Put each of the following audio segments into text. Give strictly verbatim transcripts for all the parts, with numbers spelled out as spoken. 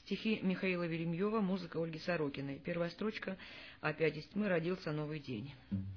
Стихи Михаила Веремьева, музыка Ольги Сорокиной. Первая строчка «Опять из тьмы родился новый день».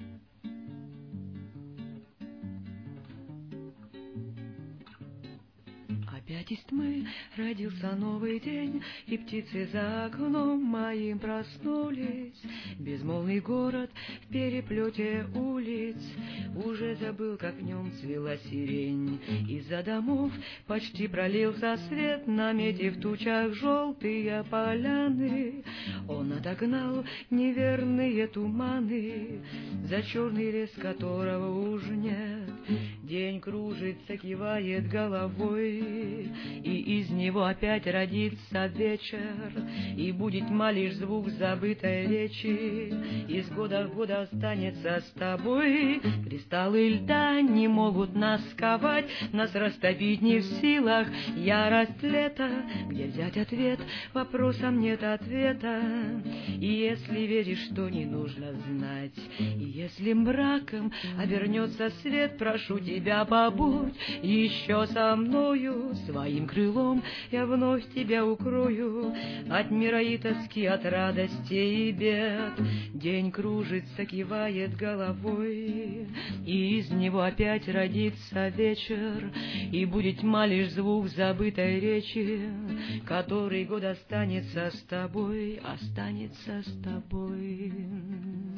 Опять из тьмы родился новый день, и птицы за окном моим проснулись. Безмолвный город в переплете улиц уже забыл, как в нем цвела сирень. Из-за домов почти пролился свет, наметив в тучах желтые поляны. Он отогнал неверные туманы, за черный лес которого уж нет. День кружится, кивает головой, и из него опять родится вечер, и будет тьма лишь звук забытой речи. Из года в год останется с тобой. Кристаллы льда не могут нас сковать, нас растопить не в силах ярость лета. Где взять ответ? Вопросам нет ответа. И если веришь, что не нужно знать, и если мраком обернется свет, прошу тебя, побудь еще со мною. Своим крылом я вновь тебя укрою от мира и тоски, от радости и бед. День кружится, кивает головой, и из него опять родится вечер, и будет тьма лишь звук забытой речи, который год останется с тобой, останется с тобой.